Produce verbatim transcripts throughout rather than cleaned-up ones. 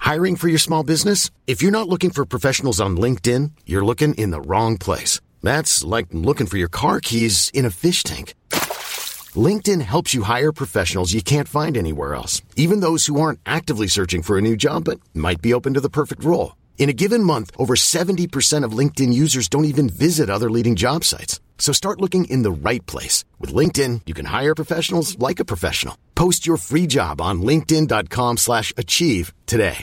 Hiring for your small business? If you're not looking for professionals on LinkedIn, you're looking in the wrong place. That's like looking for your car keys in a fish tank. LinkedIn helps you hire professionals you can't find anywhere else, even those who aren't actively searching for a new job but might be open to the perfect role. In a given month, over seventy percent of LinkedIn users don't even visit other leading job sites. So start looking in the right place. With LinkedIn, you can hire professionals like a professional. Post your free job on linkedin dot com slash achieve today.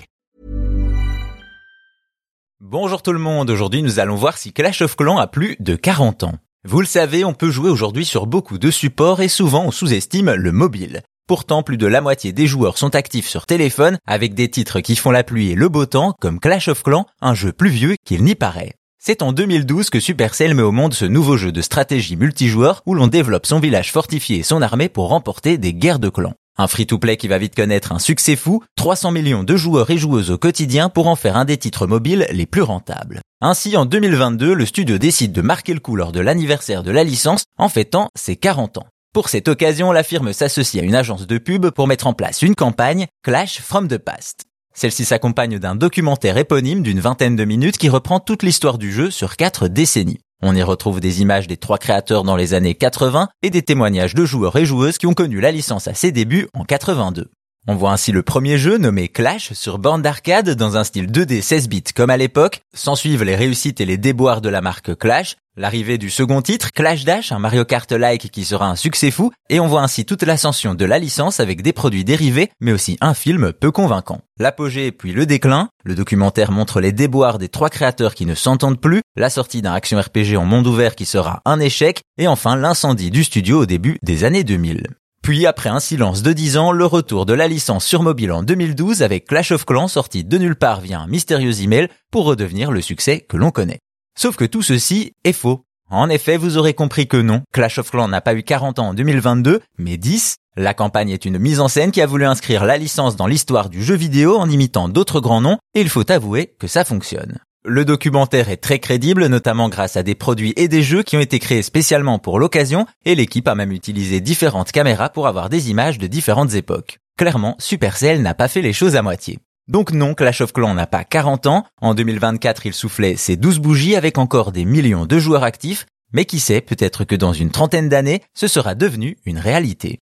Bonjour tout le monde, aujourd'hui nous allons voir si Clash of Clans a plus de quarante ans. Vous le savez, on peut jouer aujourd'hui sur beaucoup de supports et souvent on sous-estime le mobile. Pourtant, plus de la moitié des joueurs sont actifs sur téléphone avec des titres qui font la pluie et le beau temps comme Clash of Clans, un jeu plus vieux qu'il n'y paraît. C'est en deux mille douze que Supercell met au monde ce nouveau jeu de stratégie multijoueur où l'on développe son village fortifié et son armée pour remporter des guerres de clans. Un free-to-play qui va vite connaître un succès fou, trois cents millions de joueurs et joueuses au quotidien pour en faire un des titres mobiles les plus rentables. Ainsi, en deux mille vingt-deux, le studio décide de marquer le coup lors de l'anniversaire de la licence en fêtant ses quarante ans. Pour cette occasion, la firme s'associe à une agence de pub pour mettre en place une campagne Clash from the Past. Celle-ci s'accompagne d'un documentaire éponyme d'une vingtaine de minutes qui reprend toute l'histoire du jeu sur quatre décennies. On y retrouve des images des trois créateurs dans les années quatre-vingts et des témoignages de joueurs et joueuses qui ont connu la licence à ses débuts en quatre-vingt-deux. On voit ainsi le premier jeu nommé Clash sur borne d'arcade dans un style deux D seize bits comme à l'époque. S'ensuivent les réussites et les déboires de la marque Clash, l'arrivée du second titre, Clash Dash, un Mario Kart-like qui sera un succès fou, et on voit ainsi toute l'ascension de la licence avec des produits dérivés, mais aussi un film peu convaincant. L'apogée puis le déclin, le documentaire montre les déboires des trois créateurs qui ne s'entendent plus, la sortie d'un action R P G en monde ouvert qui sera un échec, et enfin l'incendie du studio au début des années deux mille. Puis après un silence de dix ans, le retour de la licence sur mobile en deux mille douze avec Clash of Clans sorti de nulle part via un mystérieux email pour redevenir le succès que l'on connaît. Sauf que tout ceci est faux. En effet, vous aurez compris que non, Clash of Clans n'a pas eu quarante ans en deux mille vingt-deux, mais dix. La campagne est une mise en scène qui a voulu inscrire la licence dans l'histoire du jeu vidéo en imitant d'autres grands noms, et il faut avouer que ça fonctionne. Le documentaire est très crédible, notamment grâce à des produits et des jeux qui ont été créés spécialement pour l'occasion, et l'équipe a même utilisé différentes caméras pour avoir des images de différentes époques. Clairement, Supercell n'a pas fait les choses à moitié. Donc non, Clash of Clans n'a pas quarante ans, en deux mille vingt-quatre il soufflait ses douze bougies avec encore des millions de joueurs actifs, mais qui sait, peut-être que dans une trentaine d'années, ce sera devenu une réalité.